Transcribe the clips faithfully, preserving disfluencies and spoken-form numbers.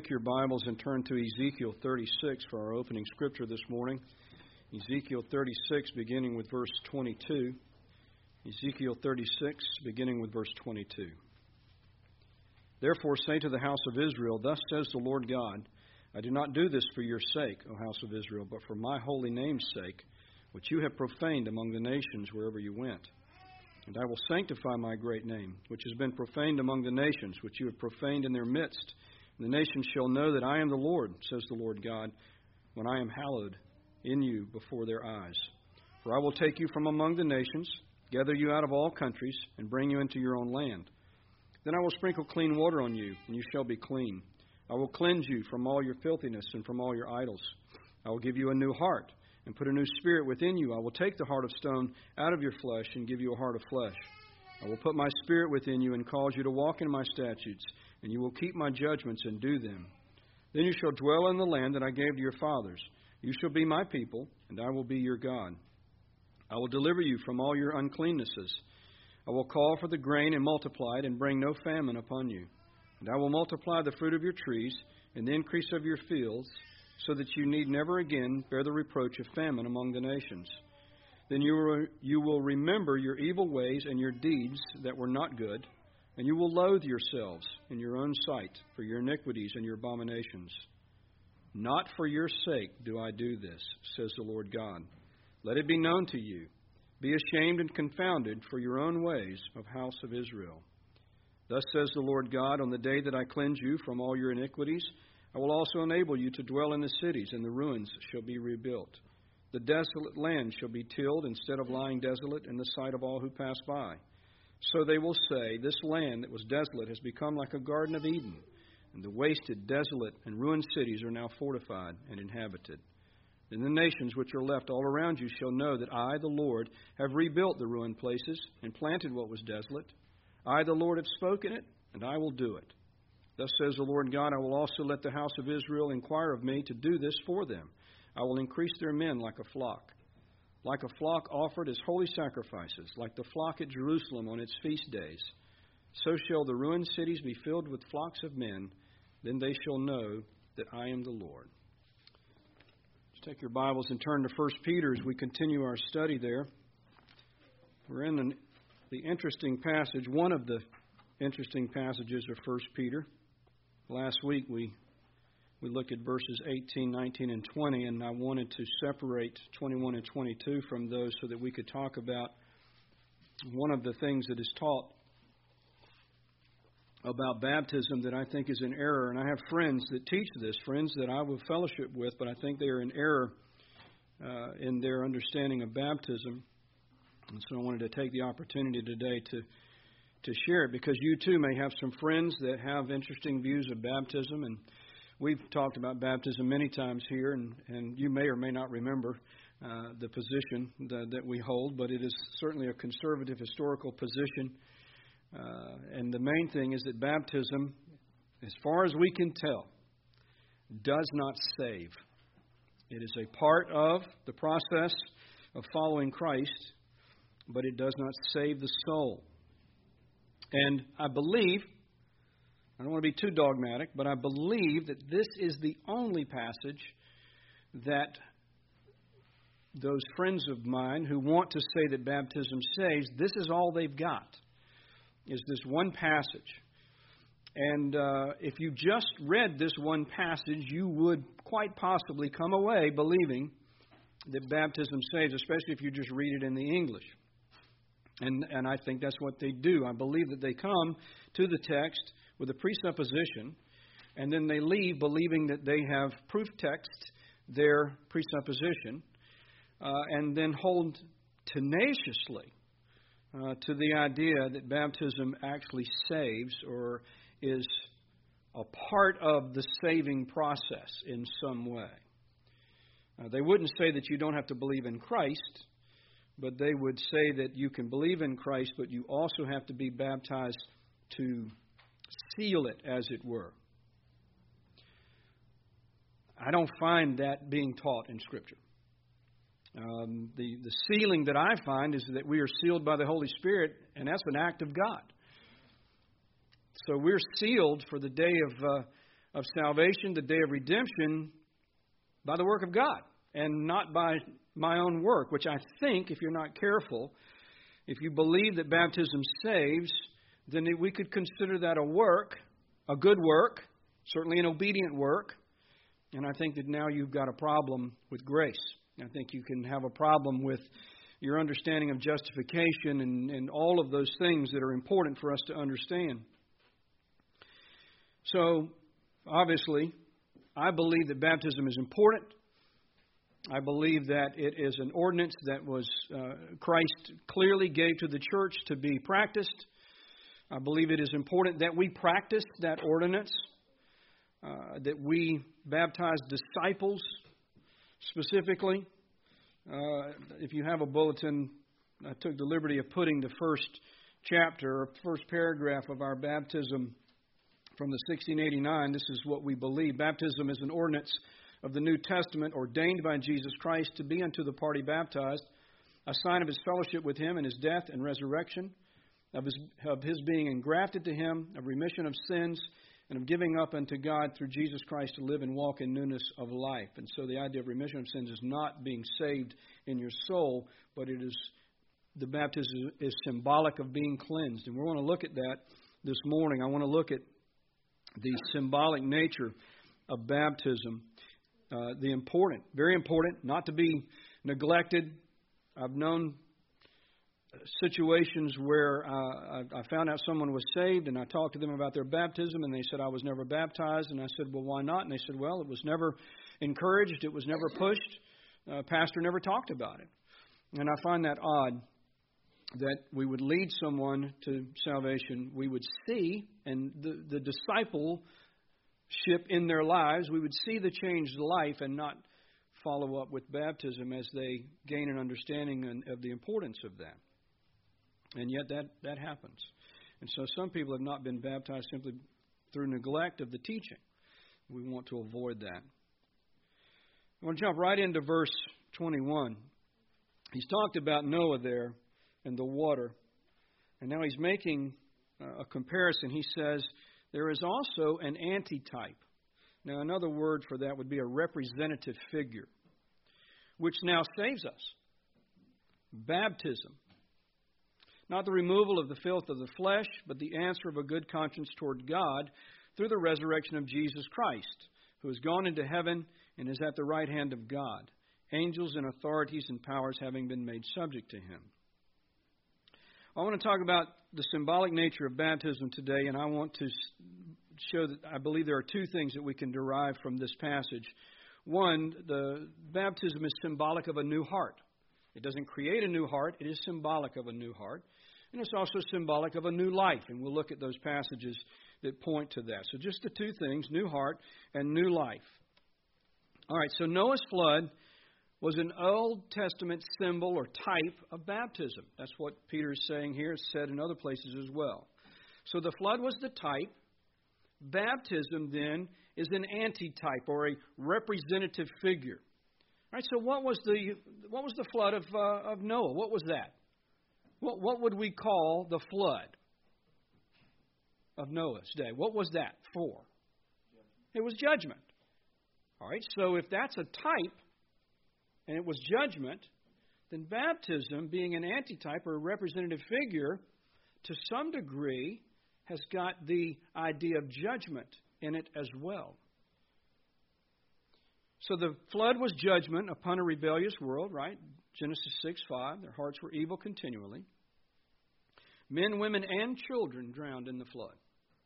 take your Bibles and turn to Ezekiel thirty-six for our opening scripture this morning. Ezekiel thirty-six, beginning with verse twenty-two. Ezekiel thirty-six, beginning with verse twenty-two. Therefore say to the house of Israel, Thus says the Lord God, I do not do this for your sake, O house of Israel, but for my holy name's sake, which you have profaned among the nations wherever you went. And I will sanctify my great name, which has been profaned among the nations, which you have profaned in their midst. And the nations shall know that I am the Lord, says the Lord God, when I am hallowed in you before their eyes. For I will take you from among the nations, gather you out of all countries, and bring you into your own land. Then I will sprinkle clean water on you, and you shall be clean. I will cleanse you from all your filthiness and from all your idols. I will give you a new heart, and put a new spirit within you. I will take the heart of stone out of your flesh and give you a heart of flesh. I will put my spirit within you and cause you to walk in my statutes, and you will keep my judgments and do them. Then you shall dwell in the land that I gave to your fathers. You shall be my people, and I will be your God. I will deliver you from all your uncleannesses. I will call for the grain and multiply it, and bring no famine upon you. And I will multiply the fruit of your trees and the increase of your fields, so that you need never again bear the reproach of famine among the nations. Then you will, you will remember your evil ways and your deeds that were not good, and you will loathe yourselves in your own sight for your iniquities and your abominations. Not for your sake do I do this, says the Lord God. Let it be known to you. Be ashamed and confounded for your own ways, of house of Israel. Thus says the Lord God, on the day that I cleanse you from all your iniquities, I will also enable you to dwell in the cities, and the ruins shall be rebuilt. The desolate land shall be tilled instead of lying desolate in the sight of all who pass by. So they will say, This land that was desolate has become like a garden of Eden, and the wasted, desolate, and ruined cities are now fortified and inhabited. Then the nations which are left all around you shall know that I, the Lord, have rebuilt the ruined places and planted what was desolate. I, the Lord, have spoken it, and I will do it. Thus says the Lord God, I will also let the house of Israel inquire of me to do this for them. I will increase their men like a flock. Like a flock offered as holy sacrifices, like the flock at Jerusalem on its feast days. So shall the ruined cities be filled with flocks of men. Then they shall know that I am the Lord. Let's take your Bibles and turn to First Peter as we continue our study there. We're in an, the interesting passage, one of the interesting passages of First Peter. Last week we we looked at verses eighteen, nineteen, and twenty, and I wanted to separate twenty-one and twenty-two from those so that we could talk about one of the things that is taught about baptism that I think is an error. And I have friends that teach this, friends that I will fellowship with, but I think they are in error uh, in their understanding of baptism. And so I wanted to take the opportunity today to to share it, because you too may have some friends that have interesting views of baptism, and we've talked about baptism many times here, and, and you may or may not remember uh, the position that, that we hold, but it is certainly a conservative historical position, uh, and the main thing is that baptism, as far as we can tell, does not save. It is a part of the process of following Christ, but it does not save the soul. And I believe, I don't want to be too dogmatic, but I believe that this is the only passage that those friends of mine who want to say that baptism saves, this is all they've got, is this one passage. And uh, if you just read this one passage, you would quite possibly come away believing that baptism saves, especially if you just read it in the English. And and I think that's what they do. I believe that they come to the text with a presupposition, and then they leave believing that they have proof text their presupposition, uh, and then hold tenaciously uh, to the idea that baptism actually saves or is a part of the saving process in some way. Uh, they wouldn't say that you don't have to believe in Christ, but they would say that you can believe in Christ, but you also have to be baptized to seal it, as it were. I don't find that being taught in Scripture. Um, the, the sealing that I find is that we are sealed by the Holy Spirit, and that's an act of God. So we're sealed for the day of uh, of salvation, the day of redemption, by the work of God and not by my own work, which I think, if you're not careful, if you believe that baptism saves, then we could consider that a work, a good work, certainly an obedient work. And I think that now you've got a problem with grace. I think you can have a problem with your understanding of justification and, and all of those things that are important for us to understand. So, obviously, I believe that baptism is important. I believe that it is an ordinance that was uh, Christ clearly gave to the church to be practiced. I believe it is important that we practice that ordinance, uh, that we baptize disciples specifically. Uh, if you have a bulletin, I took the liberty of putting the first chapter or first paragraph of our baptism from the sixteen eighty-nine. This is what we believe. Baptism is an ordinance of the New Testament ordained by Jesus Christ to be unto the party baptized a sign of his fellowship with him in his death and resurrection, of his, of his being engrafted to him, of remission of sins, and of giving up unto God through Jesus Christ to live and walk in newness of life. And so the idea of remission of sins is not being saved in your soul, but it is the baptism is symbolic of being cleansed. And we want to look at that this morning. I want to look at the symbolic nature of baptism. Uh, the important, very important, not to be neglected. I've known situations where uh, I, I found out someone was saved, and I talked to them about their baptism, and they said, I was never baptized. And I said, well, why not? And they said, well, it was never encouraged. It was never pushed. Uh, pastor never talked about it. And I find that odd that we would lead someone to salvation. We would see, and the, the disciple in their lives, we would see the changed life and not follow up with baptism as they gain an understanding of the importance of that. And yet that, that happens. And so some people have not been baptized simply through neglect of the teaching. We want to avoid that. I want to jump right into verse twenty-one. He's talked about Noah there and the water. And now he's making a comparison. He says, there is also an antitype. Now, another word for that would be a representative figure, which now saves us. Baptism. Not the removal of the filth of the flesh, but the answer of a good conscience toward God through the resurrection of Jesus Christ, who has gone into heaven and is at the right hand of God, angels and authorities and powers having been made subject to him. I want to talk about the symbolic nature of baptism today, and I want to show that I believe there are two things that we can derive from this passage. One, the baptism is symbolic of a new heart. It doesn't create a new heart. It is symbolic of a new heart. And it's also symbolic of a new life, and we'll look at those passages that point to that. So just the two things, new heart and new life. All right, so Noah's flood was an Old Testament symbol or type of baptism. That's what Peter is saying here. It's said in other places as well. So the flood was the type. Baptism, then, is an antitype or a representative figure. All right, so what was the what was the flood of uh, of Noah? What was that? What what would we call the flood of Noah's day? What was that for? It was judgment. All right, so if that's a type, and it was judgment, then baptism, being an antitype or a representative figure, to some degree, has got the idea of judgment in it as well. So the flood was judgment upon a rebellious world, right? Genesis six five. Their hearts were evil continually. Men, women, and children drowned in the flood.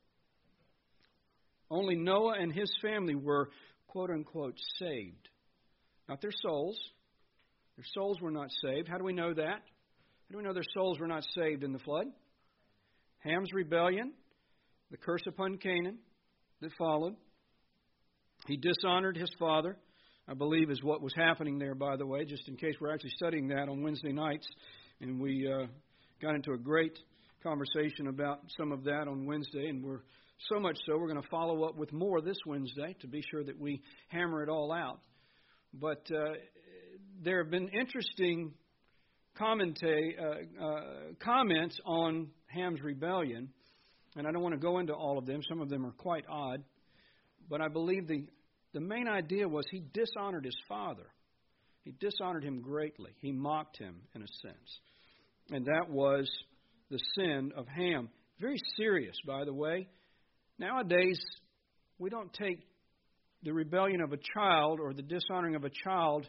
Only Noah and his family were, quote unquote, saved. Not their souls. Their souls were not saved. How do we know that? How do we know their souls were not saved in the flood? Ham's rebellion, the curse upon Canaan that followed. He dishonored his father, I believe is what was happening there, by the way, just in case we're actually studying that on Wednesday nights. And we uh, got into a great conversation about some of that on Wednesday, and we're so much so we're going to follow up with more this Wednesday to be sure that we hammer it all out. But uh, there have been interesting commenta- uh, uh, comments on Ham's rebellion, and I don't want to go into all of them. Some of them are quite odd. But I believe the, the main idea was he dishonored his father. He dishonored him greatly. He mocked him, in a sense. And that was the sin of Ham. Very serious, by the way. Nowadays, we don't take the rebellion of a child or the dishonoring of a child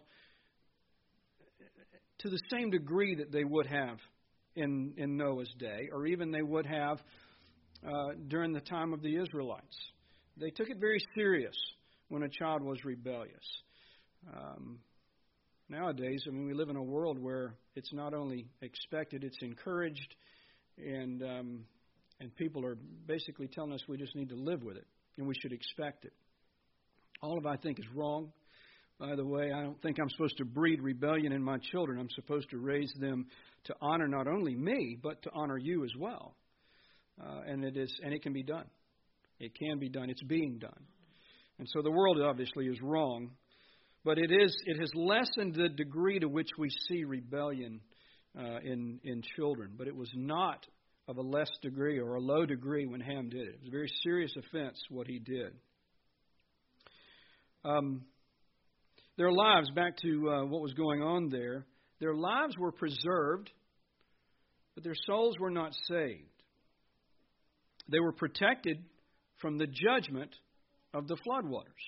to the same degree that they would have in, in Noah's day, or even they would have uh, during the time of the Israelites. They took it very serious when a child was rebellious. Um, nowadays, I mean, we live in a world where it's not only expected, it's encouraged, and um, and people are basically telling us we just need to live with it, and we should expect it. All of it, I think, is wrong. By the way, I don't think I'm supposed to breed rebellion in my children. I'm supposed to raise them to honor not only me, but to honor you as well. Uh, and it is, and it can be done. It can be done. It's being done. And so the world obviously is wrong, but it is. It has lessened the degree to which we see rebellion uh, in in children. But it was not of a less degree or a low degree when Ham did it. It was a very serious offense what he did. Um, their lives, back to uh, what was going on there, their lives were preserved, but their souls were not saved. They were protected from the judgment of the floodwaters.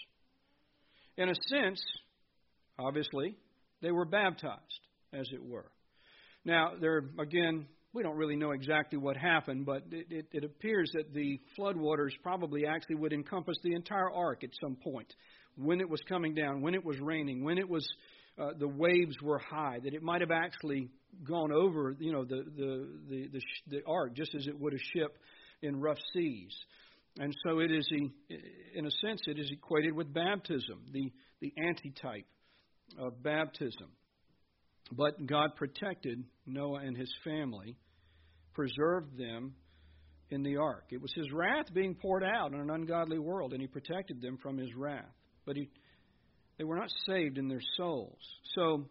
In a sense, obviously, they were baptized, as it were. Now, there again, we don't really know exactly what happened, but it, it, it appears that the floodwaters probably actually would encompass the entire ark at some point. When it was coming down, when it was raining, when it was uh, the waves were high, that it might have actually gone over, you know, the the the the, the ark just as it would a ship in rough seas. And so it is, in a sense, it is equated with baptism, the the antitype of baptism. But God protected Noah and his family, preserved them in the ark. It was His wrath being poured out on an ungodly world, and He protected them from His wrath. But he, they were not saved in their souls. So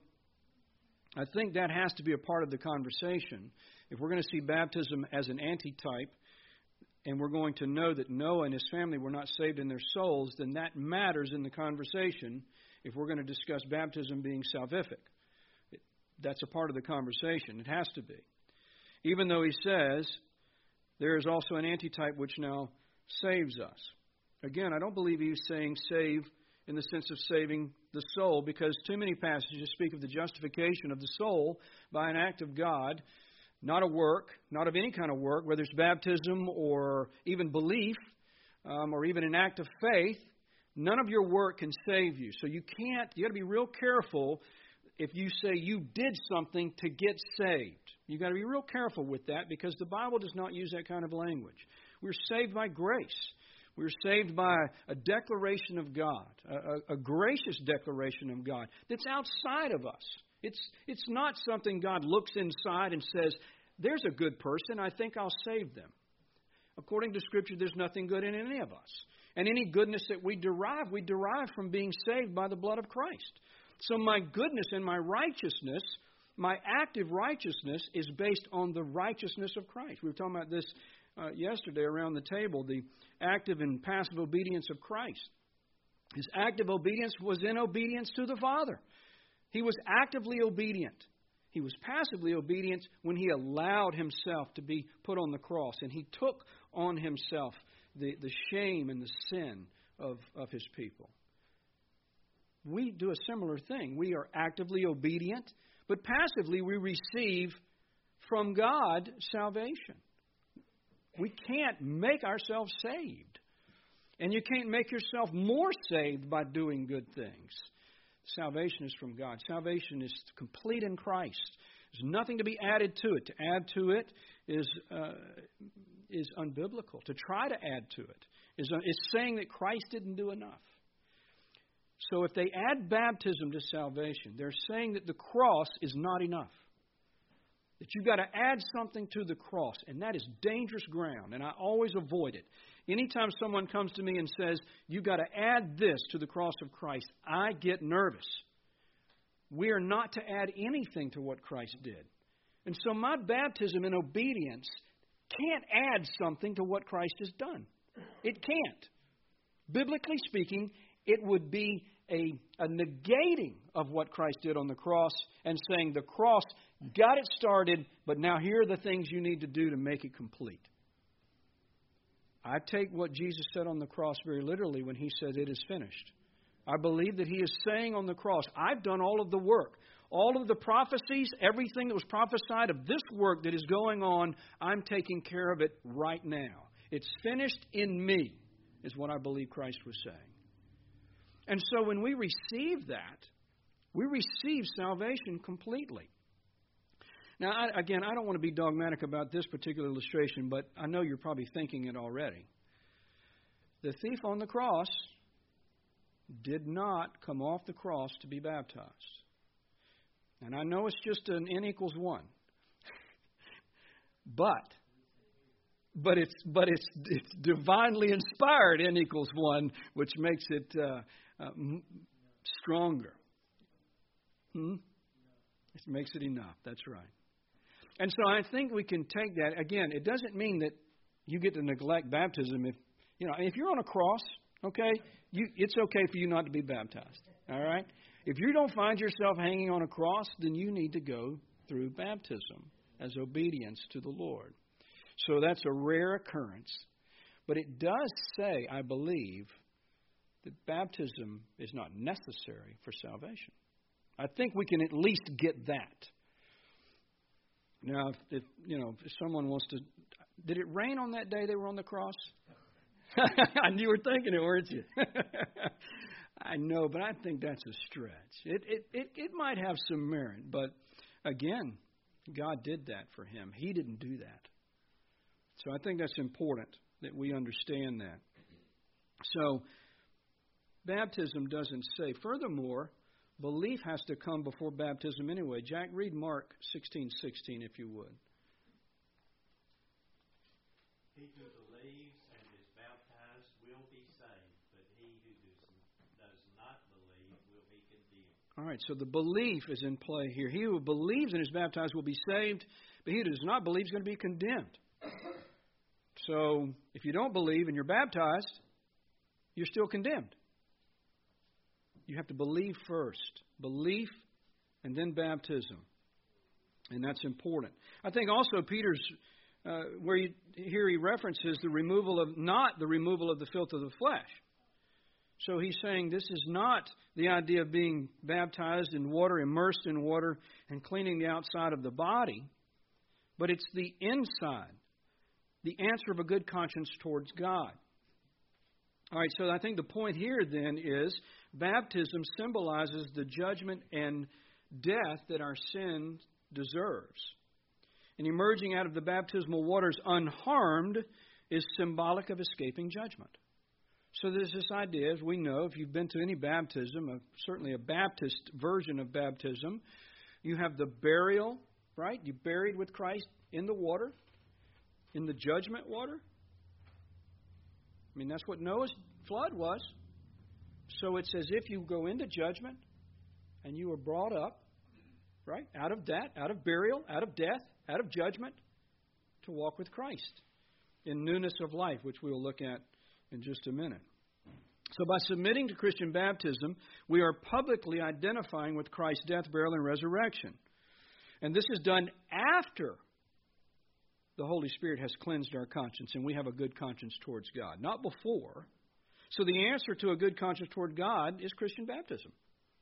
I think that has to be a part of the conversation. If we're going to see baptism as an antitype, and we're going to know that Noah and his family were not saved in their souls, then that matters in the conversation if we're going to discuss baptism being salvific. That's a part of the conversation. It has to be. Even though he says there is also an antitype which now saves us. Again, I don't believe he's saying save in the sense of saving the soul, because too many passages speak of the justification of the soul by an act of God, not a work, not of any kind of work, whether it's baptism or even belief um, or even an act of faith. None of your work can save you. So you can't, you got to be real careful if you say you did something to get saved. You've got to be real careful with that, because the Bible does not use that kind of language. We're saved by grace. We're saved by a declaration of God, a, a, a gracious declaration of God that's outside of us. It's it's not something God looks inside and says, there's a good person, I think I'll save them. According to Scripture, there's nothing good in any of us. And any goodness that we derive, we derive from being saved by the blood of Christ. So my goodness and my righteousness, my active righteousness, is based on the righteousness of Christ. We were talking about this uh, yesterday around the table, the active and passive obedience of Christ. His active obedience was in obedience to the Father. He was actively obedient. He was passively obedient when he allowed himself to be put on the cross, and he took on himself the, the shame and the sin of, of his people. We do a similar thing. We are actively obedient, but passively we receive from God salvation. We can't make ourselves saved. And you can't make yourself more saved by doing good things. Salvation is from God. Salvation is complete in Christ. There's nothing to be added to it. To add to it is uh, is unbiblical. To try to add to it is, uh, is saying that Christ didn't do enough. So if they add baptism to salvation, they're saying that the cross is not enough. That you've got to add something to the cross, and that is dangerous ground, and I always avoid it. Anytime someone comes to me and says, you've got to add this to the cross of Christ, I get nervous. We are not to add anything to what Christ did. And so my baptism in obedience can't add something to what Christ has done. It can't. Biblically speaking, it would be a, a negating of what Christ did on the cross and saying the cross got it started, but now here are the things you need to do to make it complete. I take what Jesus said on the cross very literally when he said it is finished. I believe that he is saying on the cross, I've done all of the work. All of the prophecies, everything that was prophesied of this work that is going on, I'm taking care of it right now. It's finished in me, is what I believe Christ was saying. And so when we receive that, we receive salvation completely. Now, I, again, I don't want to be dogmatic about this particular illustration, but I know you're probably thinking it already. The thief on the cross did not come off the cross to be baptized. And I know it's just an n equals one. but but it's but it's it's divinely inspired n equals one, which makes it uh, uh, m- stronger. Hmm? It makes it enough. That's right. And so I think we can take that. Again, it doesn't mean that you get to neglect baptism. If you know, if you're on a cross, okay, you, it's okay for you not to be baptized. All right? If you don't find yourself hanging on a cross, then you need to go through baptism as obedience to the Lord. So that's a rare occurrence. But it does say, I believe, that baptism is not necessary for salvation. I think we can at least get that. Now, if, if you know, if someone wants to, did it rain on that day they were on the cross? You were thinking it, weren't you? I know, but I think that's a stretch. It, it it it might have some merit, but again, God did that for him. He didn't do that. So I think that's important that we understand that. So baptism doesn't say. Furthermore, belief has to come before baptism anyway. Jack, read Mark sixteen sixteen if you would. He who believes and is baptized will be saved, but he who does not believe will be condemned. All right, so the belief is in play here. He who believes and is baptized will be saved, but he who does not believe is going to be condemned. So if you don't believe and you're baptized, you're still condemned. You have to believe first. Belief and then baptism. And that's important. I think also Peter's, uh, where you, here he references the removal of, not the removal of the filth of the flesh. So he's saying this is not the idea of being baptized in water, immersed in water, and cleaning the outside of the body, but it's the inside, the answer of a good conscience towards God. All right, so I think the point here then is baptism symbolizes the judgment and death that our sin deserves. And emerging out of the baptismal waters unharmed is symbolic of escaping judgment. So there's this idea, as we know, if you've been to any baptism, uh, certainly a Baptist version of baptism, you have the burial, right? You're buried with Christ in the water, in the judgment water. I mean, that's what Noah's flood was. So it's as if you go into judgment and you are brought up, right, out of that, out of burial, out of death, out of judgment, to walk with Christ in newness of life, which we will look at in just a minute. So by submitting to Christian baptism, we are publicly identifying with Christ's death, burial, and resurrection. And this is done after the Holy Spirit has cleansed our conscience and we have a good conscience towards God, not before. So the answer to a good conscience toward God is Christian baptism.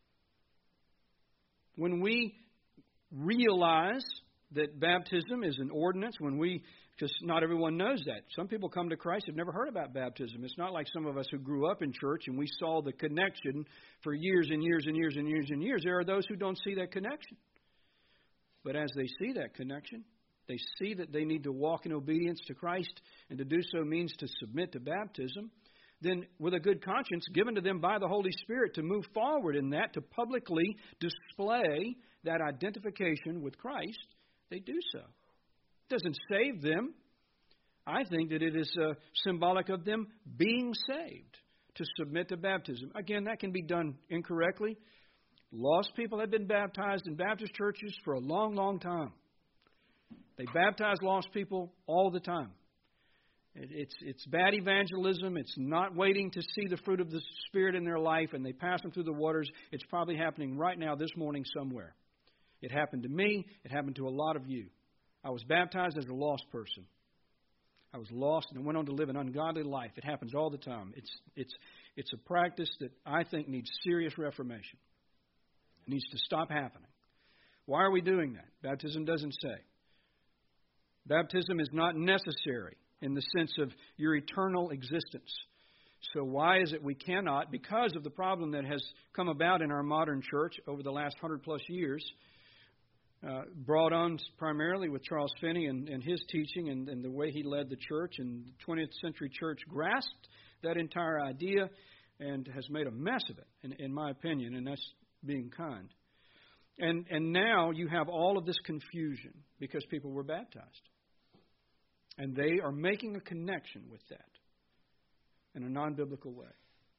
When we realize that baptism is an ordinance, when we, because not everyone knows that. Some people come to Christ have never heard about baptism. It's not like some of us who grew up in church and we saw the connection for years and years and years and years and years. There are those who don't see that connection. But as they see that connection, they see that they need to walk in obedience to Christ, and to do so means to submit to baptism. Then with a good conscience given to them by the Holy Spirit to move forward in that, to publicly display that identification with Christ, they do so. It doesn't save them. I think that it is uh, symbolic of them being saved, to submit to baptism. Again, that can be done incorrectly. Lost people have been baptized in Baptist churches for a long, long time. They baptize lost people all the time. It's it's bad evangelism. It's not waiting to see the fruit of the Spirit in their life and they pass them through the waters. It's probably happening right now this morning somewhere. It happened to me. It happened to a lot of you. I was baptized as a lost person. I was lost and I went on to live an ungodly life. It happens all the time. It's it's it's a practice that I think needs serious reformation. It needs to stop happening. Why are we doing that? Baptism doesn't say. Baptism is not necessary in the sense of your eternal existence. So why is it we cannot, because of the problem that has come about in our modern church over the last hundred plus years, uh, brought on primarily with Charles Finney and, and his teaching and, and the way he led the church, and the twentieth century church grasped that entire idea and has made a mess of it, in, in my opinion, and that's being kind. And and now you have all of this confusion because people were baptized. And they are making a connection with that in a non-biblical way.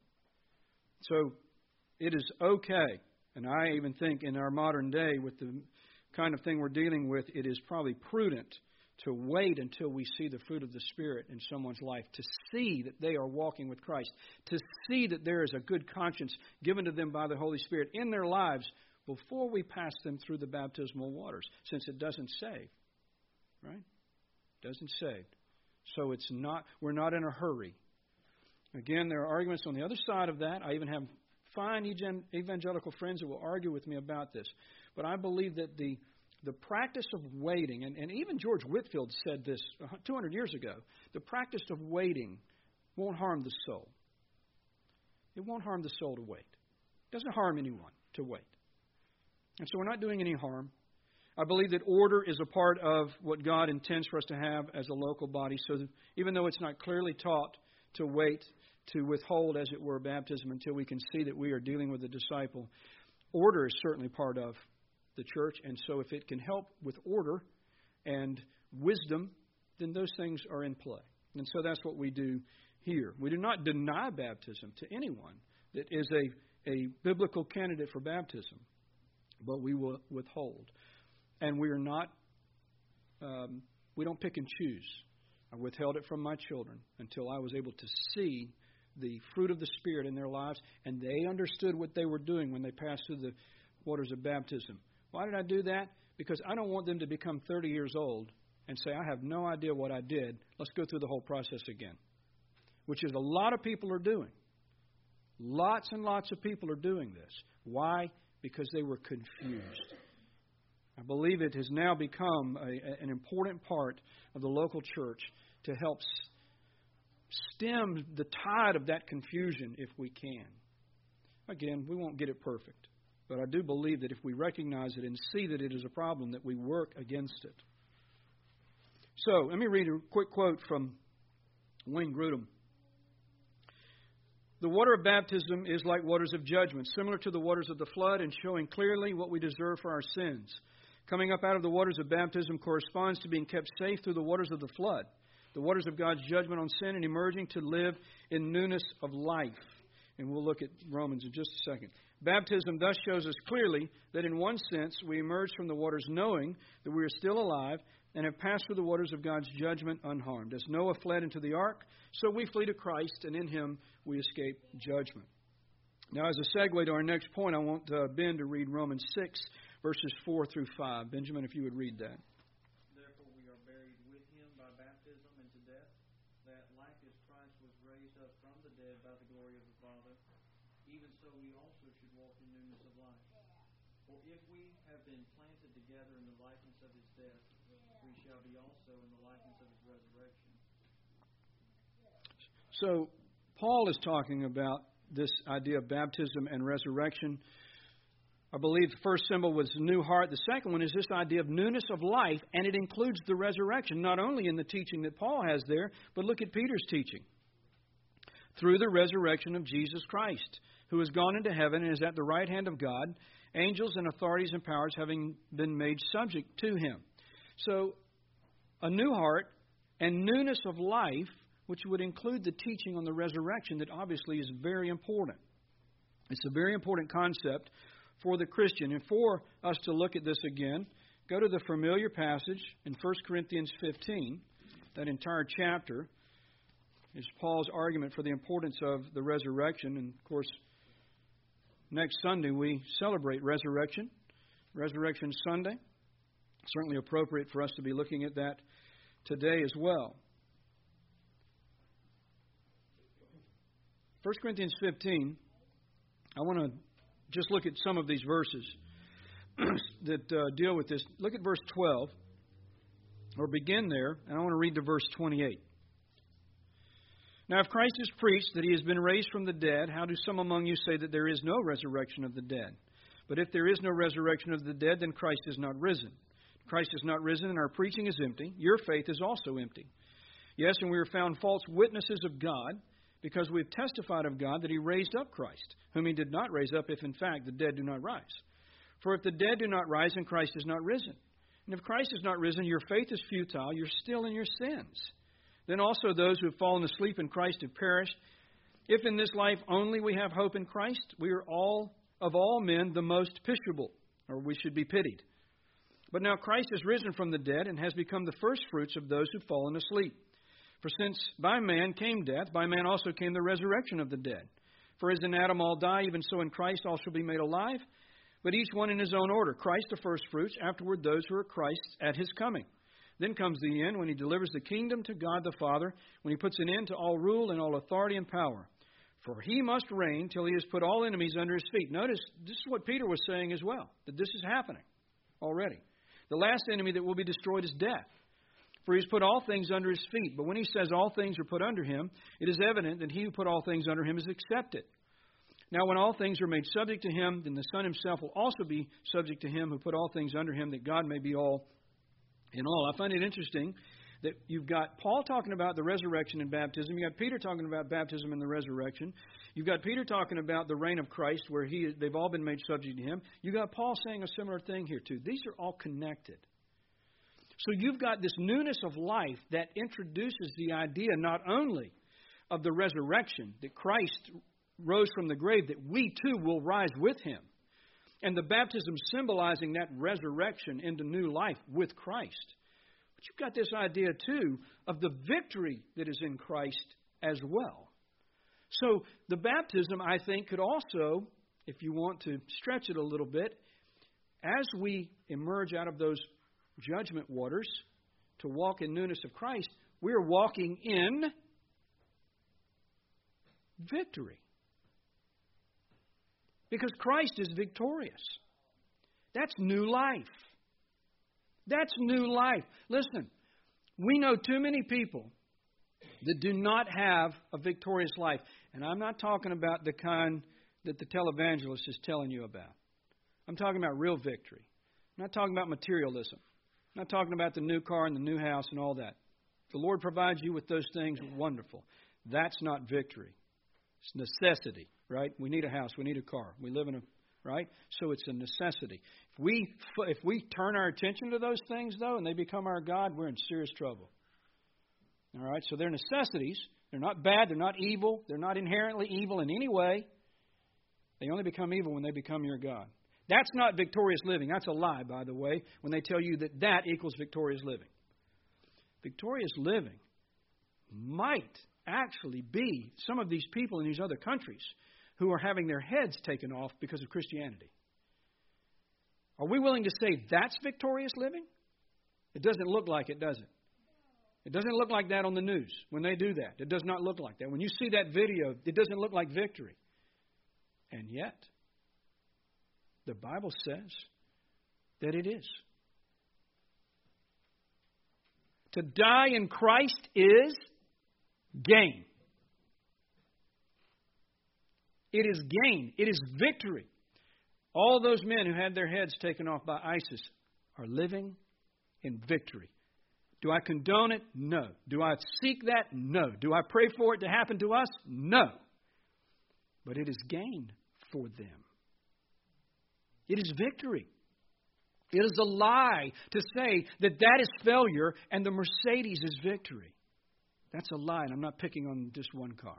So it is okay, and I even think in our modern day with the kind of thing we're dealing with, it is probably prudent to wait until we see the fruit of the Spirit in someone's life, to see that they are walking with Christ, to see that there is a good conscience given to them by the Holy Spirit in their lives before we pass them through the baptismal waters, since it doesn't save, right? Doesn't save. So it's not. We're not in a hurry. Again, there are arguments on the other side of that. I even have fine evangelical friends who will argue with me about this. But I believe that the the practice of waiting, and, and even George Whitefield said this two hundred years ago, the practice of waiting won't harm the soul. It won't harm the soul to wait. It doesn't harm anyone to wait. And so we're not doing any harm. I believe that order is a part of what God intends for us to have as a local body. So that even though it's not clearly taught to wait, to withhold, as it were, baptism until we can see that we are dealing with a disciple, order is certainly part of the church. And so if it can help with order and wisdom, then those things are in play. And so that's what we do here. We do not deny baptism to anyone that is a, a biblical candidate for baptism, but we will withhold. And we are not, um, we don't pick and choose. I withheld it from my children until I was able to see the fruit of the Spirit in their lives, and they understood what they were doing when they passed through the waters of baptism. Why did I do that? Because I don't want them to become thirty years old and say, I have no idea what I did. Let's go through the whole process again, which is a lot of people are doing. Lots and lots of people are doing this. Why? Because they were confused. I believe it has now become a, an important part of the local church to help stem the tide of that confusion if we can. Again, we won't get it perfect, but I do believe that if we recognize it and see that it is a problem, that we work against it. So, let me read a quick quote from Wayne Grudem. The water of baptism is like waters of judgment, similar to the waters of the flood and showing clearly what we deserve for our sins. Coming up out of the waters of baptism corresponds to being kept safe through the waters of the flood, the waters of God's judgment on sin, and emerging to live in newness of life. And we'll look at Romans in just a second. Baptism thus shows us clearly that in one sense we emerge from the waters knowing that we are still alive and have passed through the waters of God's judgment unharmed. As Noah fled into the ark, so we flee to Christ, and in Him we escape judgment. Now, as a segue to our next point, I want uh, Ben to read Romans six, verses four through five. Benjamin, if you would read that. Therefore we are buried with Him by baptism into death, that like as Christ was raised up from the dead by the glory of the Father, even so we also should walk in newness of life. For if we have been planted together in the likeness of His death, we shall be also in the likeness of His resurrection. So, Paul is talking about this idea of baptism and resurrection. I believe the first symbol was the new heart. The second one is this idea of newness of life, and it includes the resurrection, not only in the teaching that Paul has there, but look at Peter's teaching. Through the resurrection of Jesus Christ, who has gone into heaven and is at the right hand of God, angels and authorities and powers having been made subject to Him. So, a new heart and newness of life, which would include the teaching on the resurrection, that obviously is very important. It's a very important concept for the Christian. And for us to look at this again, go to the familiar passage in First Corinthians fifteen, that entire chapter, is Paul's argument for the importance of the resurrection. And, of course, next Sunday we celebrate resurrection, Resurrection Sunday. Certainly appropriate for us to be looking at that today as well. First Corinthians fifteen, I want to just look at some of these verses that uh, deal with this. Look at verse twelve, or begin there, and I want to read to verse twenty-eight. Now, if Christ is preached that he has been raised from the dead, how do some among you say that there is no resurrection of the dead? But if there is no resurrection of the dead, then Christ is not risen. Christ is not risen, and our preaching is empty. Your faith is also empty. Yes, and we are found false witnesses of God, because we have testified of God that he raised up Christ, whom he did not raise up, if in fact the dead do not rise. For if the dead do not rise, then Christ is not risen. And if Christ is not risen, your faith is futile, you're still in your sins. Then also those who have fallen asleep in Christ have perished. If in this life only we have hope in Christ, we are all, of all men, the most pitiable, or we should be pitied. But now Christ is risen from the dead and has become the firstfruits of those who have fallen asleep. For since by man came death, by man also came the resurrection of the dead. For as in Adam all die, even so in Christ all shall be made alive, but each one in his own order. Christ the firstfruits, afterward those who are Christ's at his coming. Then comes the end, when he delivers the kingdom to God the Father, when he puts an end to all rule and all authority and power. For he must reign till he has put all enemies under his feet. Notice, this is what Peter was saying as well, that this is happening already. The last enemy that will be destroyed is death. For he has put all things under his feet. But when he says all things are put under him, it is evident that he who put all things under him is accepted. Now when all things are made subject to him, then the Son himself will also be subject to him who put all things under him, that God may be all in all. I find it interesting that you've got Paul talking about the resurrection and baptism. You've got Peter talking about baptism and the resurrection. You've got Peter talking about the reign of Christ, where he they've all been made subject to him. You've got Paul saying a similar thing here too. These are all connected. So you've got this newness of life that introduces the idea not only of the resurrection, that Christ rose from the grave, that we too will rise with him, and the baptism symbolizing that resurrection into new life with Christ. But you've got this idea too of the victory that is in Christ as well. So the baptism, I think, could also, if you want to stretch it a little bit, as we emerge out of those judgment waters to walk in newness of Christ, we're walking in victory. Because Christ is victorious. That's new life. That's new life. Listen, we know too many people that do not have a victorious life. And I'm not talking about the kind that the televangelist is telling you about. I'm talking about real victory. I'm not talking about materialism. I'm not talking about the new car and the new house and all that. The Lord provides you with those things, wonderful. That's not victory. It's necessity, right? We need a house. We need a car. We live in a, right? So it's a necessity. If we if we turn our attention to those things, though, and they become our God, we're in serious trouble. All right? So they're necessities. They're not bad. They're not evil. They're not inherently evil in any way. They only become evil when they become your God. That's not victorious living. That's a lie, by the way, when they tell you that that equals victorious living. Victorious living might actually be some of these people in these other countries who are having their heads taken off because of Christianity. Are we willing to say that's victorious living? It doesn't look like it, does it? It doesn't look like that on the news when they do that. It does not look like that. When you see that video, it doesn't look like victory. And yet, the Bible says that it is. To die in Christ is gain. It is gain. It is victory. All those men who had their heads taken off by ISIS are living in victory. Do I condone it? No. Do I seek that? No. Do I pray for it to happen to us? No. But it is gain for them. It is victory. It is a lie to say that that is failure and the Mercedes is victory. That's a lie, and I'm not picking on just one car.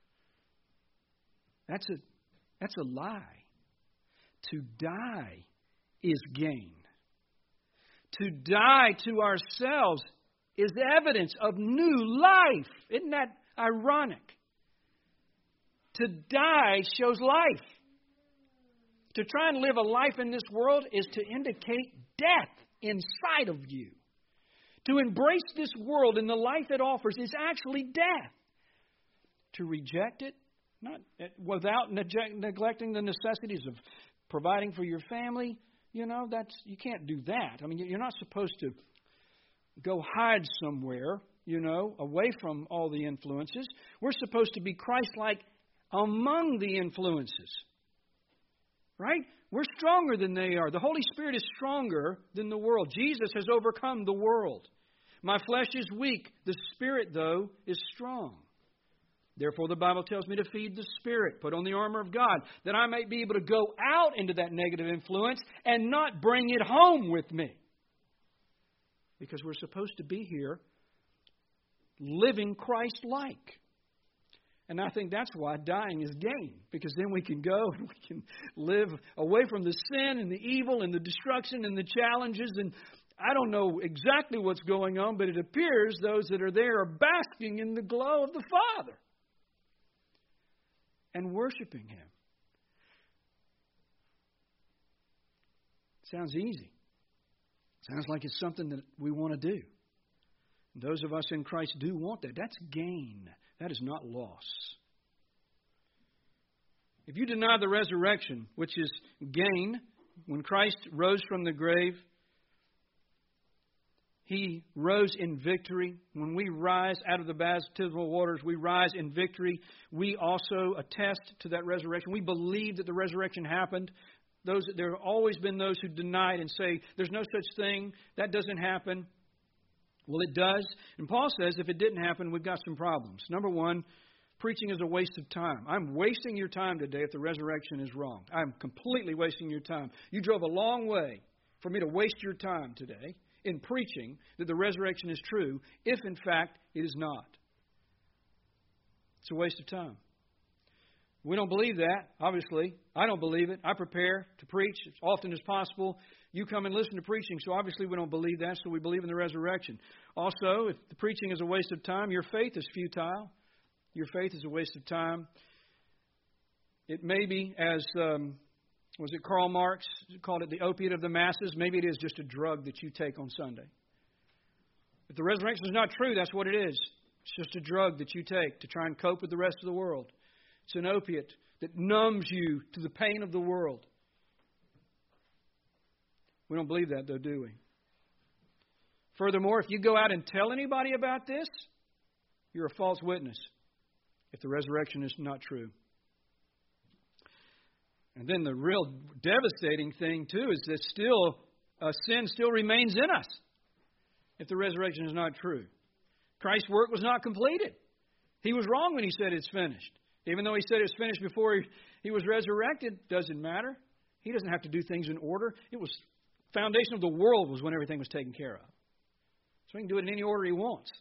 That's a, that's a lie. To die is gain. To die to ourselves is evidence of new life. Isn't that ironic. To die shows life. To try and live a life in this world is to indicate death inside of you. To embrace this world and the life it offers is actually death. To reject it, not without nege- neglecting the necessities of providing for your family, you know, that's you can't do that. I mean, you're not supposed to go hide somewhere, you know, away from all the influences. We're supposed to be Christ-like among the influences. Right? We're stronger than they are. The Holy Spirit is stronger than the world. Jesus has overcome the world. My flesh is weak. The Spirit, though, is strong. Therefore, the Bible tells me to feed the Spirit, put on the armor of God, that I might be able to go out into that negative influence and not bring it home with me. Because we're supposed to be here living Christ-like. And I think that's why dying is gain. Because then we can go and we can live away from the sin and the evil and the destruction and the challenges. And I don't know exactly what's going on, but it appears those that are there are basking in the glow of the Father and worshiping Him. Sounds easy. Sounds like it's something that we want to do. Those of us in Christ do want that. That's gain. That is not loss. If you deny the resurrection, which is gain, when Christ rose from the grave, He rose in victory. When we rise out of the baptismal waters, we rise in victory. We also attest to that resurrection. We believe that the resurrection happened. Those, there have always been those who deny it and say, there's no such thing. That doesn't happen. Well, it does. And Paul says if it didn't happen, we've got some problems. Number one, preaching is a waste of time. I'm wasting your time today if the resurrection is wrong. I'm completely wasting your time. You drove a long way for me to waste your time today in preaching that the resurrection is true, if in fact it is not. It's a waste of time. We don't believe that, obviously. I don't believe it. I prepare to preach as often as possible. You come and listen to preaching, so obviously we don't believe that, so we believe in the resurrection. Also, if the preaching is a waste of time, your faith is futile. Your faith is a waste of time. It may be, as um, was it Karl Marx called it the opiate of the masses, maybe it is just a drug that you take on Sunday. If the resurrection is not true, that's what it is. It's just a drug that you take to try and cope with the rest of the world. It's an opiate that numbs you to the pain of the world. We don't believe that, though, do we? Furthermore, if you go out and tell anybody about this, you're a false witness if the resurrection is not true. And then the real devastating thing, too, is that still uh, sin still remains in us if the resurrection is not true. Christ's work was not completed. He was wrong when He said it's finished. Even though He said it's finished before he, he was resurrected, doesn't matter. He doesn't have to do things in order. It was foundation of the world was when everything was taken care of. So He can do it in any order He wants.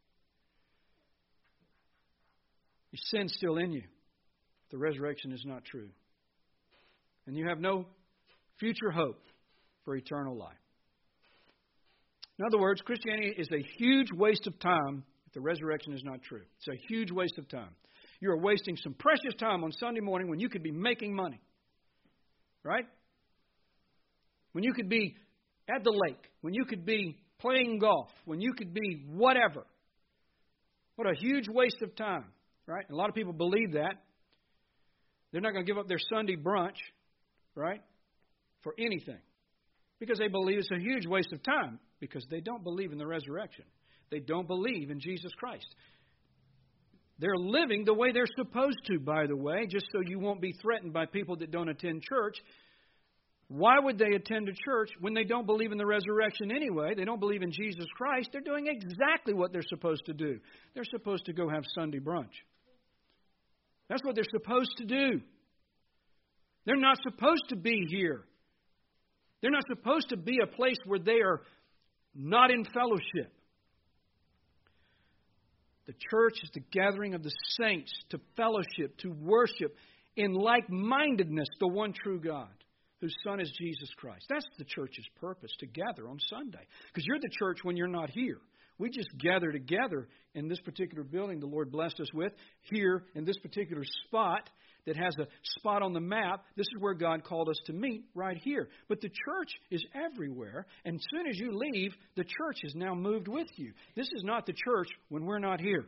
Your sin's still in you. The resurrection is not true. And you have no future hope for eternal life. In other words, Christianity is a huge waste of time if the resurrection is not true. It's a huge waste of time. You're wasting some precious time on Sunday morning when you could be making money. Right? When you could be at the lake. When you could be playing golf. When you could be whatever. What a huge waste of time. Right? And a lot of people believe that. They're not going to give up their Sunday brunch. Right? For anything. Because they believe it's a huge waste of time. Because they don't believe in the resurrection. They don't believe in Jesus Christ. They're living the way they're supposed to, by the way, just so you won't be threatened by people that don't attend church. Why would they attend a church when they don't believe in the resurrection anyway? They don't believe in Jesus Christ. They're doing exactly what they're supposed to do. They're supposed to go have Sunday brunch. That's what they're supposed to do. They're not supposed to be here. They're not supposed to be a place where they are not in fellowship. The church is the gathering of the saints to fellowship, to worship in like-mindedness the one true God, whose Son is Jesus Christ. That's the church's purpose, to gather on Sunday. Because you're the church when you're not here. We just gather together in this particular building the Lord blessed us with, here in this particular spot that has a spot on the map. This is where God called us to meet, right here. But the church is everywhere, and as soon as you leave, the church is now moved with you. This is not the church when we're not here.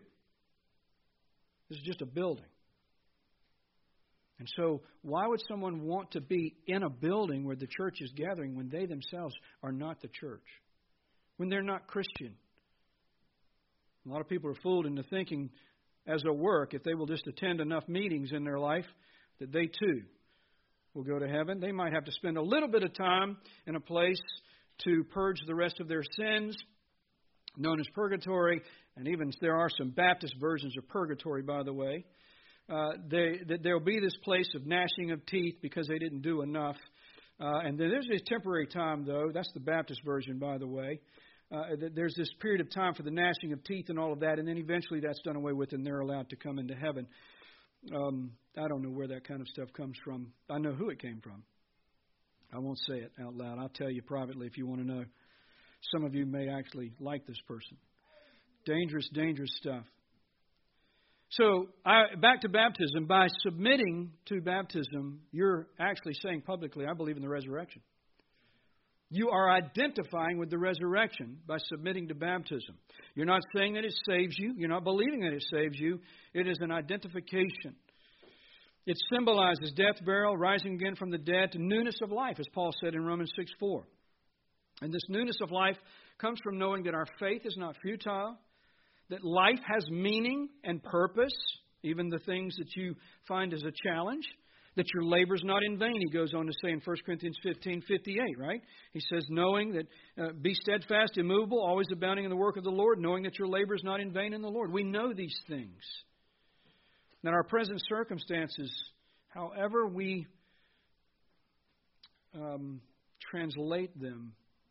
This is just a building. And so why would someone want to be in a building where the church is gathering when they themselves are not the church? When they're not Christian? A lot of people are fooled into thinking as a work, if they will just attend enough meetings in their life, that they too will go to heaven. They might have to spend a little bit of time in a place to purge the rest of their sins, known as purgatory. And even there are some Baptist versions of purgatory, by the way. Uh, they, there'll be this place of gnashing of teeth because they didn't do enough. Uh, and there's this temporary time, though. That's the Baptist version, by the way. Uh, there's this period of time for the gnashing of teeth and all of that, and then eventually that's done away with and they're allowed to come into heaven. Um, I don't know where that kind of stuff comes from. I know who it came from. I won't say it out loud. I'll tell you privately if you want to know. Some of you may actually like this person. Dangerous, dangerous stuff. So, I, back to baptism. By submitting to baptism, you're actually saying publicly, I believe in the resurrection. You are identifying with the resurrection by submitting to baptism. You're not saying that it saves you. You're not believing that it saves you. It is an identification. It symbolizes death, burial, rising again from the dead to newness of life, as Paul said in Romans six four. And this newness of life comes from knowing that our faith is not futile, that life has meaning and purpose, even the things that you find as a challenge. That your labor is not in vain, he goes on to say in First Corinthians fifteen fifty-eight, right? He says, knowing that, uh, be steadfast, immovable, always abounding in the work of the Lord, knowing that your labor is not in vain in the Lord. We know these things. Now, our present circumstances, however we um, translate them,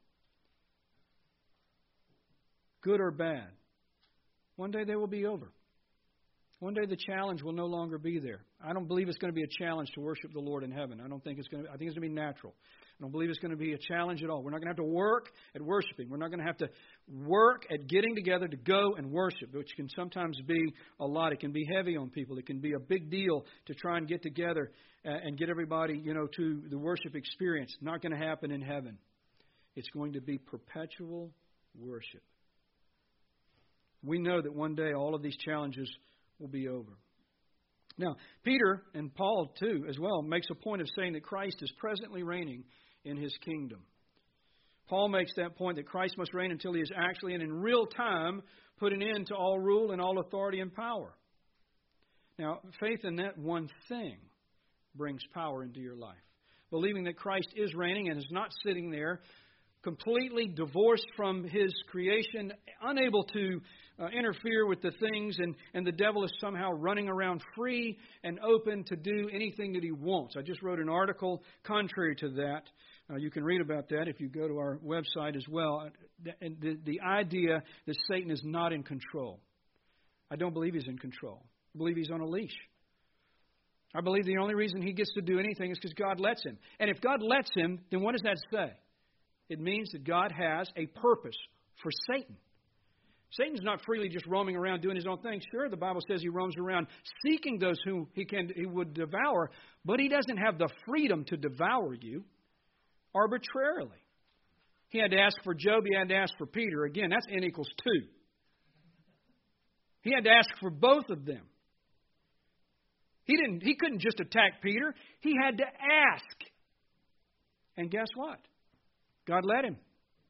good or bad, one day they will be over. One day the challenge will no longer be there. I don't believe it's going to be a challenge to worship the Lord in heaven. I don't think it's going to. I think it's going to be natural. I don't believe it's going to be a challenge at all. We're not going to have to work at worshiping. We're not going to have to work at getting together to go and worship, which can sometimes be a lot. It can be heavy on people. It can be a big deal to try and get together and get everybody, you know, to the worship experience. Not going to happen in heaven. It's going to be perpetual worship. We know that one day all of these challenges will be over. Now, Peter and Paul, too, as well, makes a point of saying that Christ is presently reigning in his kingdom. Paul makes that point that Christ must reign until he is actually and in real time put an end to all rule and all authority and power. Now, faith in that one thing brings power into your life. Believing that Christ is reigning and is not sitting there completely divorced from his creation, unable to uh, interfere with the things, and, and the devil is somehow running around free and open to do anything that he wants. I just wrote an article contrary to that. Uh, you can read about that if you go to our website as well. And the, the idea that Satan is not in control. I don't believe he's in control. I believe he's on a leash. I believe the only reason he gets to do anything is because God lets him. And if God lets him, then what does that say? It means that God has a purpose for Satan. Satan's not freely just roaming around doing his own thing. Sure, the Bible says he roams around seeking those whom he can he would devour, but he doesn't have the freedom to devour you arbitrarily. He had to ask for Job, he had to ask for Peter. Again, that's n equals two. He had to ask for both of them. He didn't he couldn't just attack Peter. He had to ask. And guess what? God let him.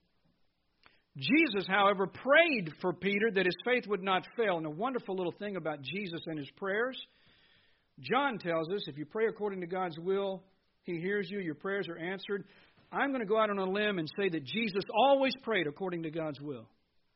Jesus, however, prayed for Peter that his faith would not fail. And a wonderful little thing about Jesus and his prayers, John tells us, if you pray according to God's will, he hears you, your prayers are answered. I'm going to go out on a limb and say that Jesus always prayed according to God's will.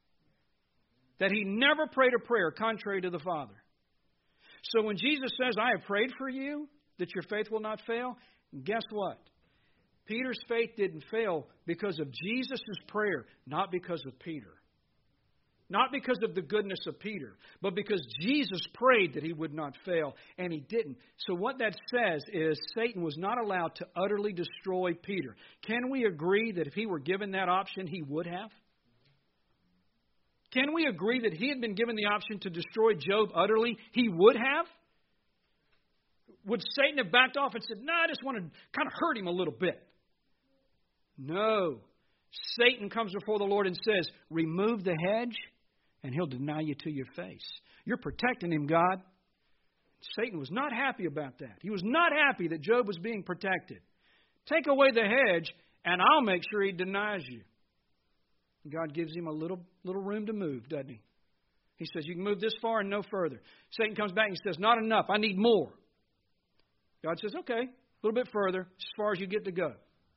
That he never prayed a prayer contrary to the Father. So when Jesus says, I have prayed for you, that your faith will not fail, guess what? Peter's faith didn't fail because of Jesus' prayer, not because of Peter. Not because of the goodness of Peter, but because Jesus prayed that he would not fail, and he didn't. So what that says is Satan was not allowed to utterly destroy Peter. Can we agree that if he were given that option, he would have? Can we agree that he had been given the option to destroy Job utterly? He would have? Would Satan have backed off and said, no, I just want to kind of hurt him a little bit? No. Satan comes before the Lord and says, remove the hedge, and he'll deny you to your face. You're protecting him, God. Satan was not happy about that. He was not happy that Job was being protected. Take away the hedge, and I'll make sure he denies you. God gives him a little little room to move, doesn't he? He says, you can move this far and no further. Satan comes back and he says, not enough. I need more. God says, okay, a little bit further, as far as you get to go.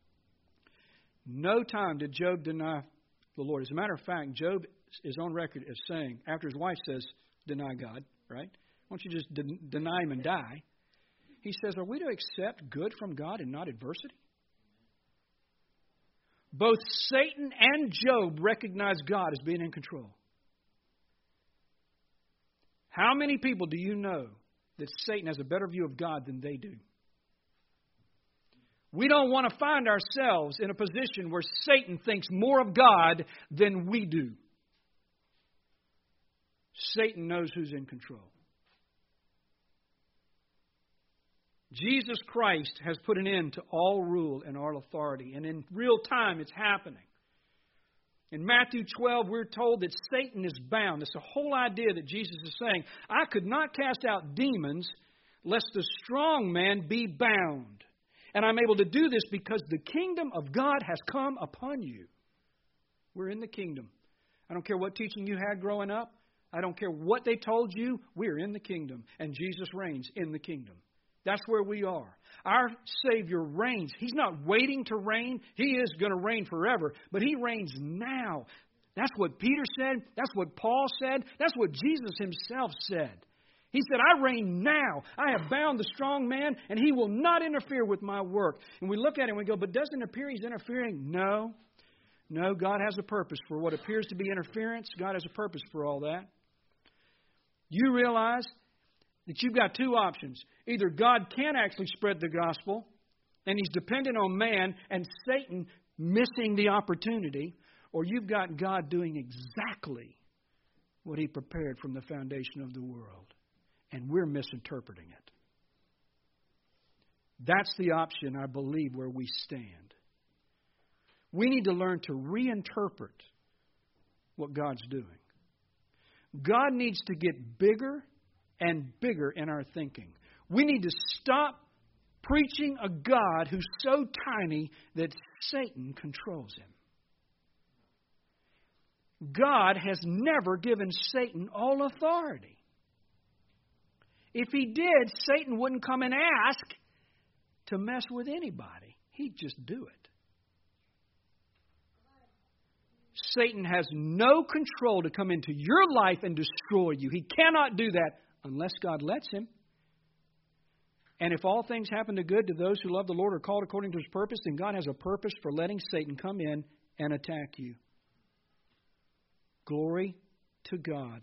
No time did Job deny the Lord. As a matter of fact, Job is on record as saying, after his wife says, deny God, right? Why don't you just de- deny him and die? He says, are we to accept good from God and not adversity? Both Satan and Job recognize God as being in control. How many people do you know that Satan has a better view of God than they do? We don't want to find ourselves in a position where Satan thinks more of God than we do. Satan knows who's in control. Jesus Christ has put an end to all rule and all authority. And in real time, it's happening. In Matthew twelve, we're told that Satan is bound. It's the whole idea that Jesus is saying, I could not cast out demons lest the strong man be bound. And I'm able to do this because the kingdom of God has come upon you. We're in the kingdom. I don't care what teaching you had growing up. I don't care what they told you. We're in the kingdom. And Jesus reigns in the kingdom. That's where we are. Our Savior reigns. He's not waiting to reign. He is going to reign forever. But He reigns now. That's what Peter said. That's what Paul said. That's what Jesus Himself said. He said, I reign now. I have bound the strong man, and he will not interfere with my work. And we look at it and we go, but doesn't it appear he's interfering? No. No, God has a purpose for what appears to be interference. God has a purpose for all that. You realize that you've got two options. Either God can actually spread the gospel, and He's dependent on man and Satan missing the opportunity, or you've got God doing exactly what He prepared from the foundation of the world, and we're misinterpreting it. That's the option, I believe, where we stand. We need to learn to reinterpret what God's doing. God needs to get bigger and bigger in our thinking. We need to stop preaching a God who's so tiny that Satan controls Him. God has never given Satan all authority. If He did, Satan wouldn't come and ask to mess with anybody. He'd just do it. Satan has no control to come into your life and destroy you. He cannot do that unless God lets him. And if all things happen to good to those who love the Lord are called according to His purpose, then God has a purpose for letting Satan come in and attack you. Glory to God.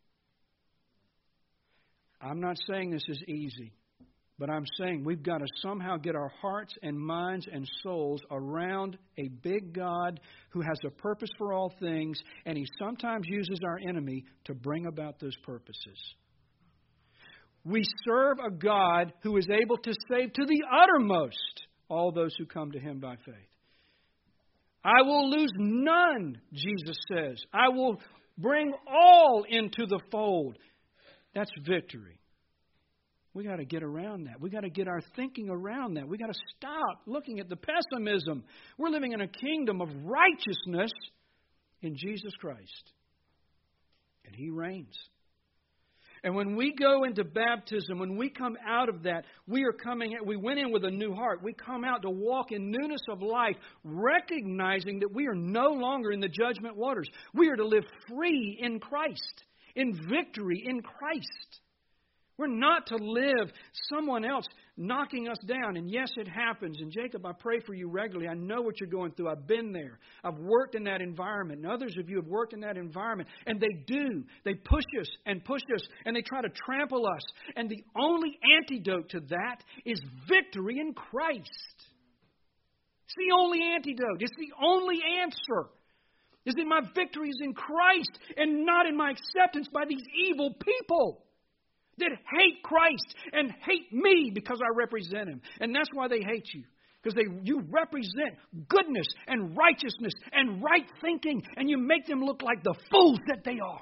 I'm not saying this is easy, but I'm saying we've got to somehow get our hearts and minds and souls around a big God who has a purpose for all things, and He sometimes uses our enemy to bring about those purposes. We serve a God who is able to save to the uttermost all those who come to Him by faith. I will lose none, Jesus says. I will bring all into the fold. That's victory. We got to get around that. We got to get our thinking around that. We got to stop looking at the pessimism. We're living in a kingdom of righteousness in Jesus Christ. And He reigns. And when we go into baptism, when we come out of that, we are coming, we went in with a new heart. We come out to walk in newness of life, recognizing that we are no longer in the judgment waters. We are to live free in Christ, in victory in Christ. We're not to live someone else knocking us down. And yes, it happens. And Jacob, I pray for you regularly. I know what you're going through. I've been there. I've worked in that environment. And others of you have worked in that environment. And they do. They push us and push us. And they try to trample us. And the only antidote to that is victory in Christ. It's the only antidote. It's the only answer. is that my victory is in Christ and not in my acceptance by these evil people that hate Christ and hate me because I represent Him. And that's why they hate you. Because they you represent goodness and righteousness and right thinking, and you make them look like the fools that they are.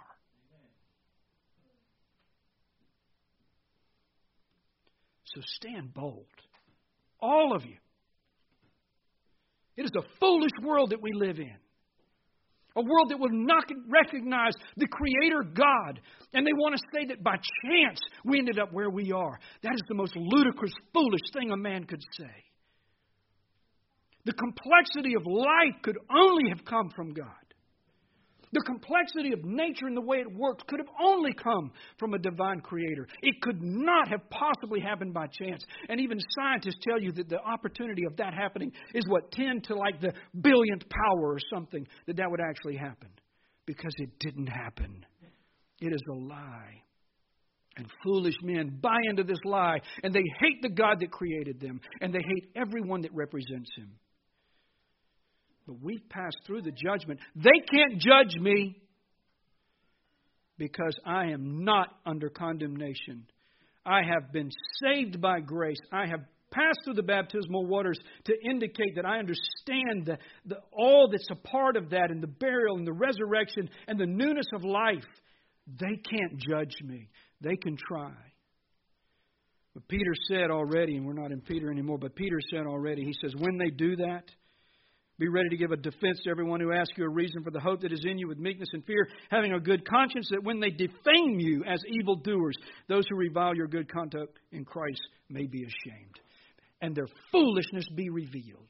So stand bold. All of you. It is a foolish world that we live in. A world that will not recognize the Creator God. And they want to say that by chance we ended up where we are. That is the most ludicrous, foolish thing a man could say. The complexity of life could only have come from God. The complexity of nature and the way it works could have only come from a divine Creator. It could not have possibly happened by chance. And even scientists tell you that the opportunity of that happening is what, ten to like the billionth power or something, that that would actually happen. Because it didn't happen. It is a lie. And foolish men buy into this lie, and they hate the God that created them, and they hate everyone that represents Him. But we've passed through the judgment. They can't judge me because I am not under condemnation. I have been saved by grace. I have passed through the baptismal waters to indicate that I understand the, the, all that's a part of that, and the burial and the resurrection and the newness of life. They can't judge me. They can try. But Peter said already, and we're not in Peter anymore, but Peter said already, he says, when they do that, be ready to give a defense to everyone who asks you a reason for the hope that is in you with meekness and fear, having a good conscience, that when they defame you as evildoers, those who revile your good conduct in Christ may be ashamed, and their foolishness be revealed.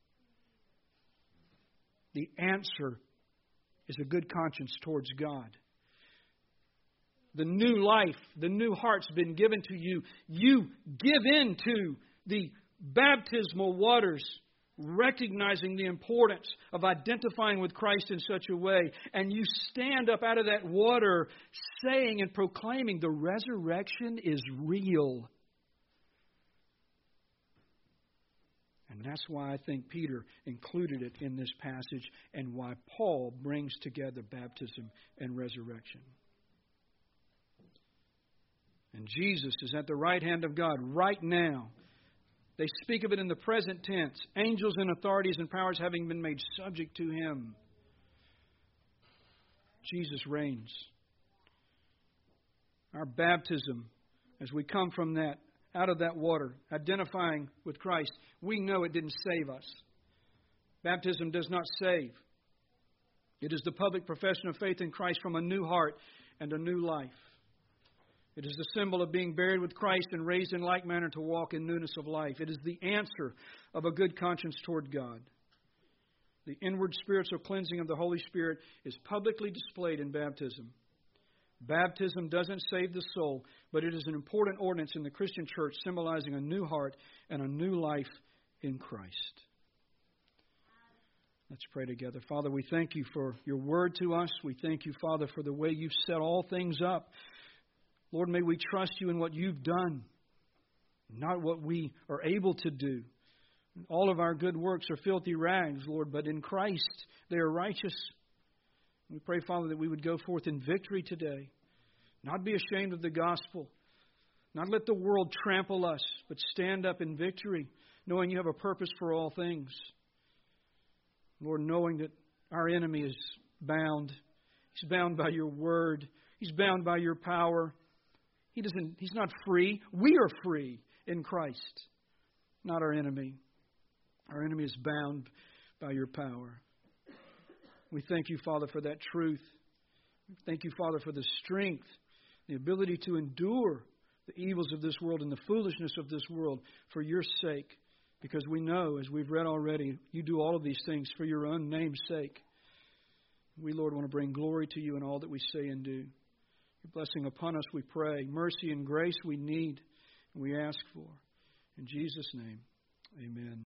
The answer is a good conscience towards God. The new life, the new heart's been given to you. You give in to the baptismal waters, recognizing the importance of identifying with Christ in such a way. And you stand up out of that water saying and proclaiming the resurrection is real. And that's why I think Peter included it in this passage, and why Paul brings together baptism and resurrection. And Jesus is at the right hand of God right now. They speak of it in the present tense. Angels and authorities and powers having been made subject to Him. Jesus reigns. Our baptism, as we come from that, out of that water, identifying with Christ, we know it didn't save us. Baptism does not save. It is the public profession of faith in Christ from a new heart and a new life. It is the symbol of being buried with Christ and raised in like manner to walk in newness of life. It is the answer of a good conscience toward God. The inward spiritual cleansing of the Holy Spirit is publicly displayed in baptism. Baptism doesn't save the soul, but it is an important ordinance in the Christian church, symbolizing a new heart and a new life in Christ. Let's pray together. Father, we thank You for Your word to us. We thank You, Father, for the way You've set all things up. Lord, may we trust You in what You've done, not what we are able to do. All of our good works are filthy rags, Lord, but in Christ they are righteous. We pray, Father, that we would go forth in victory today, not be ashamed of the gospel, not let the world trample us, but stand up in victory, knowing You have a purpose for all things. Lord, knowing that our enemy is bound. He's bound by Your word. He's bound by Your power. He doesn't, he's not free. We are free in Christ, not our enemy. Our enemy is bound by Your power. We thank You, Father, for that truth. Thank You, Father, for the strength, the ability to endure the evils of this world and the foolishness of this world for Your sake. Because we know, as we've read already, You do all of these things for Your own name's sake. We, Lord, want to bring glory to You in all that we say and do. Your blessing upon us, we pray. Mercy and grace we need and we ask for. In Jesus' name, amen.